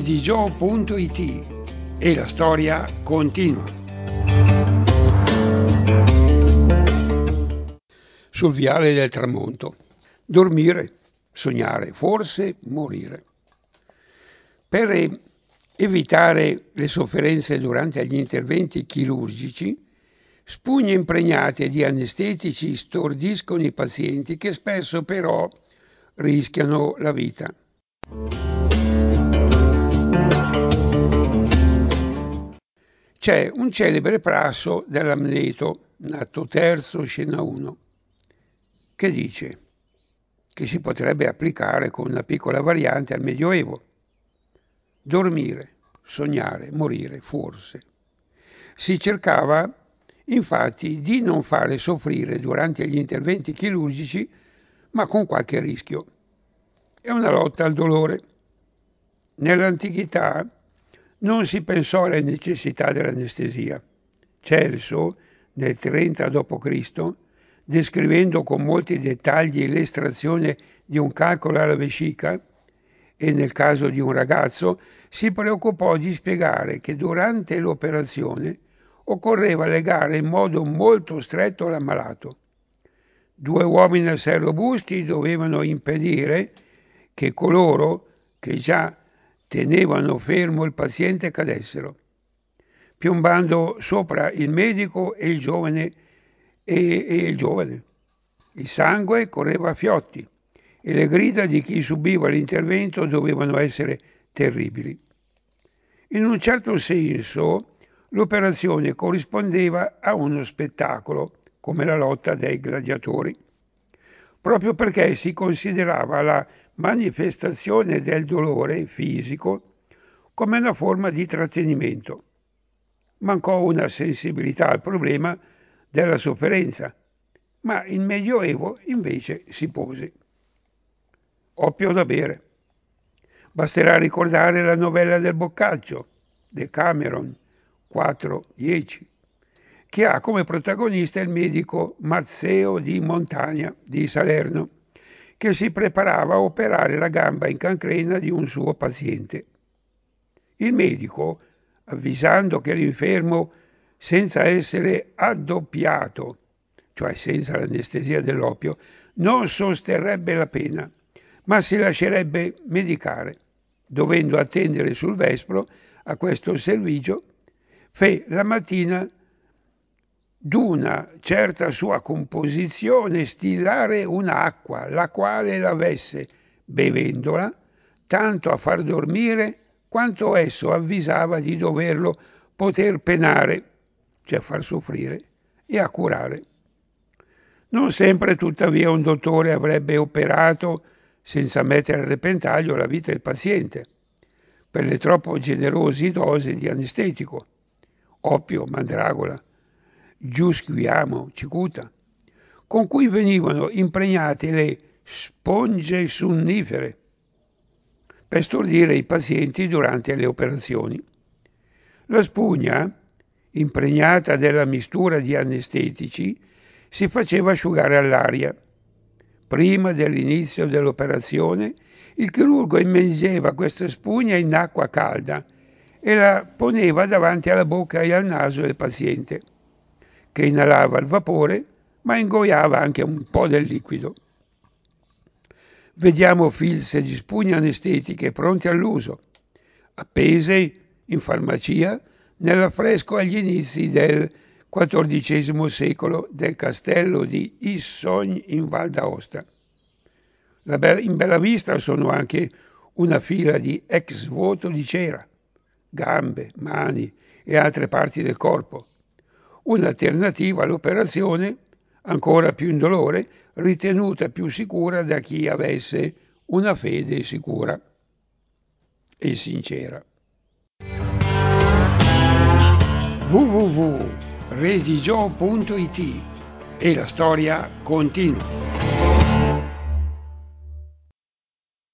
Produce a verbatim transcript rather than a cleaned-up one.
redigio punto it e la storia continua. Sul viale del tramonto. Dormire, sognare, forse morire. Per evitare le sofferenze durante gli interventi chirurgici, spugne impregnate di anestetici stordiscono i pazienti, che spesso però rischiano la vita. C'è un celebre passo dell'Amleto, atto terzo, scena uno, che dice che si potrebbe applicare con una piccola variante al Medioevo. Dormire, sognare, morire, forse. Si cercava infatti di non fare soffrire durante gli interventi chirurgici, ma con qualche rischio. È una lotta al dolore. Nell'antichità non si pensò alle necessità dell'anestesia. Celso, nel trenta dopo Cristo, descrivendo con molti dettagli l'estrazione di un calcolo alla vescica, e nel caso di un ragazzo, si preoccupò di spiegare che durante l'operazione occorreva legare in modo molto stretto l'ammalato. Due uomini assai robusti dovevano impedire che coloro che già tenevano fermo il paziente cadessero, piombando sopra il medico e il giovane e, e il giovane. Il sangue correva a fiotti e le grida di chi subiva l'intervento dovevano essere terribili. In un certo senso, l'operazione corrispondeva a uno spettacolo, come la lotta dei gladiatori, proprio perché si considerava la manifestazione del dolore fisico come una forma di trattenimento. Mancò una sensibilità al problema della sofferenza, ma il Medioevo invece si pose. Oppio da bere. Basterà ricordare la novella del Boccaccio, Decameron quattro dieci, che ha come protagonista il medico Mazzeo di Montagna di Salerno, che si preparava a operare la gamba in cancrena di un suo paziente. Il medico, avvisando che l'infermo, senza essere addoppiato, cioè senza l'anestesia dell'oppio, non sosterrebbe la pena, ma si lascerebbe medicare, dovendo attendere sul vespro a questo servigio, fe la mattina d'una certa sua composizione stillare un'acqua, la quale l'avesse, bevendola, tanto a far dormire quanto esso avvisava di doverlo poter penare, cioè far soffrire, e a curare. Non sempre tuttavia un dottore avrebbe operato senza mettere a repentaglio la vita del paziente, per le troppo generosi dosi di anestetico, oppio, mandragola, giusquiamo, cicuta, con cui venivano impregnate le sponge sonnifere per stordire i pazienti durante le operazioni. La spugna, impregnata della mistura di anestetici, si faceva asciugare all'aria. Prima dell'inizio dell'operazione, il chirurgo immergeva questa spugna in acqua calda e la poneva davanti alla bocca e al naso del paziente, che inalava il vapore, ma ingoiava anche un po' del liquido. Vediamo filze di spugne anestetiche pronte all'uso, appese in farmacia nell'affresco agli inizi del quattordicesimo secolo del castello di Issogne in Val d'Aosta. In bella vista sono anche una fila di ex voto di cera, gambe, mani e altre parti del corpo, un'alternativa all'operazione ancora più indolore, ritenuta più sicura da chi avesse una fede sicura e sincera. w w w punto redigio punto it e la storia continua.